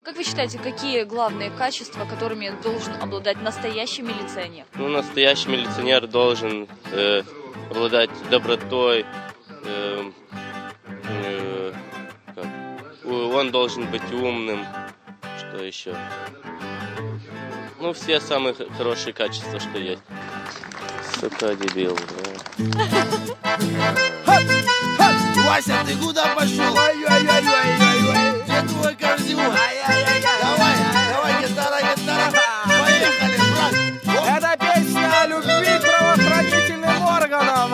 Как вы считаете, какие главные качества, которыми должен обладать настоящий милиционер? Ну, настоящий милиционер должен обладать добротой, он должен быть умным, что еще? Ну, все самые хорошие качества, что есть. Сука, дебил, да. Вася, ты куда пошел? Где твой корзин? Давай, гитара, поехали, брат. Это песня о любви к правоохранительным органам.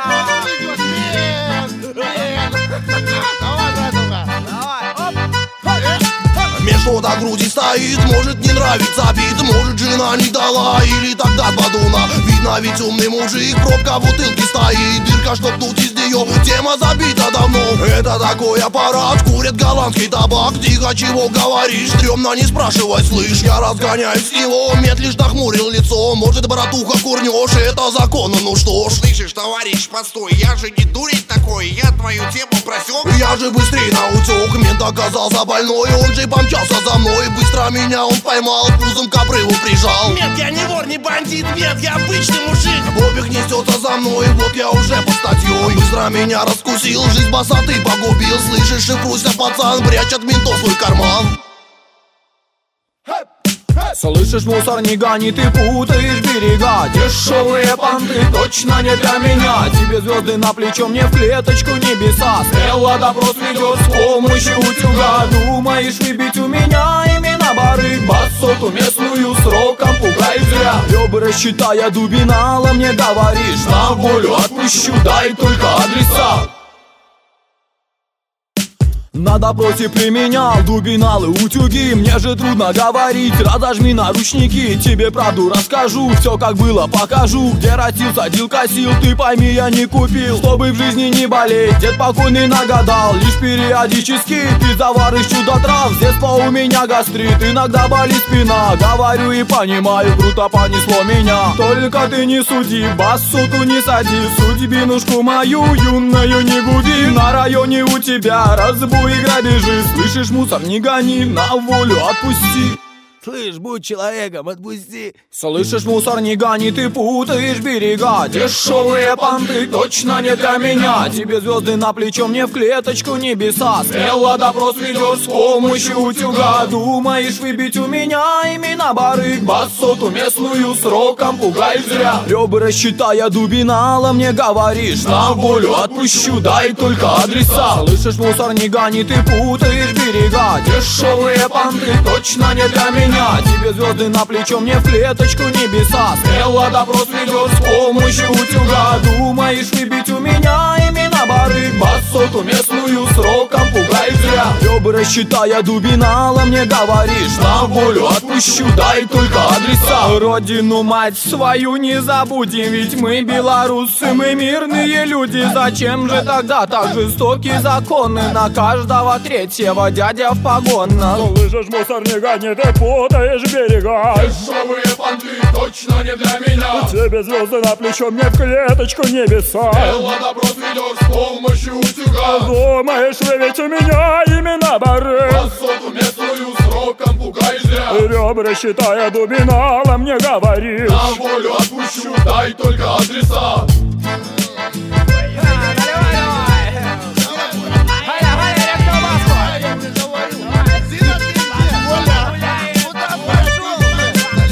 Что до груди стоит, может не нравится бит, может жена не дала, или тогда подуна. Видно, ведь умный мужик, пробка в бутылке стоит, дырка, чтоб дуть из нее, тема забита давно. Это такой аппарат, курят голландский табак. Тихо, чего говоришь, стрёмно, не спрашивай, слышь. Я разгоняюсь с него, мед лишь нахмурил лицо. Может, братуха, курнешь, это законно, ну что ж. Слышишь, товарищ, постой, я же не дурень такой, я твою тему просек. Я же быстрее наутек, мент оказался больной, он же помчался за мной. Быстро меня он поймал, пузом к обрыву прижал. Нет, я не вор, не бандит, нет, я обычный мужик. Обег несется за мной, вот я уже под статьей. Быстро меня раскусил, жизнь босоты погубил. Слышишь, шифруйся, пацан, прячь от ментов свой карман. Слышишь, мусор, не гони, ты путаешь берега. Дешевые понты точно не для меня. Тебе звезды на плечо, мне в клеточку небеса. Смело допрос ведет с помощью утюга. Думаешь выбить у меня имена барыг? Басоту местную сроком пугай зря. Ребра считая дубинала, мне говоришь, на волю отпущу, дай только адреса. На допросе применял дубиналы, утюги. Мне же трудно говорить, разожми наручники. Тебе правду расскажу, все как было покажу. Где растил, садил, косил, ты пойми, я не купил. Чтобы в жизни не болеть, дед покойный нагадал. Лишь периодически ты заваришь чудо-трав. С детства у меня гастрит, иногда болит спина. Говорю и понимаю, круто понесло меня. Только ты не суди, басоту не сади. Судьбинушку мою юную не губи. На районе у тебя разбой и грабежи. Слышишь, мусор, не гони, на волю отпусти. Слышь, будь человеком, отпусти. Слышишь, мусор, не гони, ты путаешь берега. Дешевые понты точно не для меня. Тебе звезды на плечо, мне в клеточку небеса. Смело допрос ведешь с помощью утюга. Думаешь выбить у меня имена барыг? Басоту местную сроком пугаешь зря. Ребра считая дубинала, мне говоришь, на волю отпущу, дай только адреса. Слышишь, мусор, не гони, ты путаешь берега. Дешевые понты точно не для меня. Тебе звезды на плечо, мне в клеточку небеса. Смело допрос ведешь с помощью утюга. Думаешь выбить у меня имена барыг? Басоту местную сроком пугаешь зря. Ребра считая дубинала, мне говоришь, на волю отпущу, дай только адреса. Родину мать свою не забудем, ведь мы белорусы, мы мирные люди. Зачем же тогда так жестокие законы? На каждого третьего дядя в погонах. Слышишь, мусор, не гони, ты путаешь берега. Дешевые понты точно не для меня. Тебе звезды на плечо, мне в клеточку небеса. Смело допрос ведешь с помощью утюга. Думаешь выбить у меня имена барыг? Басоту местную сроком пугаешь зря. Ребра считая дубинала, мне говоришь, на волю отпущу, дай только адреса.